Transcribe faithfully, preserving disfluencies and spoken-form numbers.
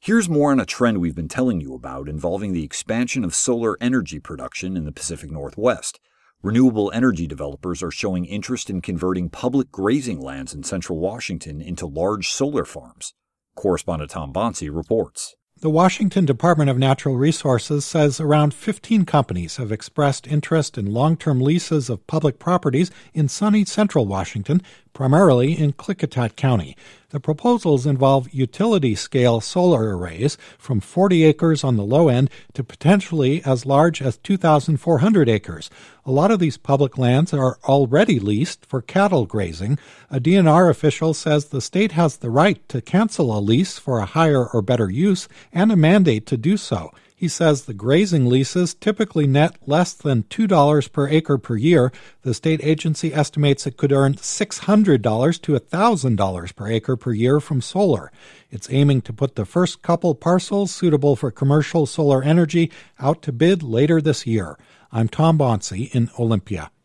Here's more on a trend we've been telling you about involving the expansion of solar energy production in the Pacific Northwest. Renewable energy developers are showing interest in converting public grazing lands in central Washington into large solar farms. Correspondent Tom Bonsi reports. The Washington Department of Natural Resources says around fifteen companies have expressed interest in long-term leases of public properties in sunny central Washington, primarily in Klickitat County. The proposals involve utility-scale solar arrays from forty acres on the low end to potentially as large as two thousand four hundred acres. A lot of these public lands are already leased for cattle grazing. A D N R official says the state has the right to cancel a lease for a higher or better use and a mandate to do so. He says the grazing leases typically net less than two dollars per acre per year. The state agency estimates it could earn six hundred dollars to one thousand dollars per acre per year from solar. It's aiming to put the first couple parcels suitable for commercial solar energy out to bid later this year. I'm Tom Bonsi in Olympia.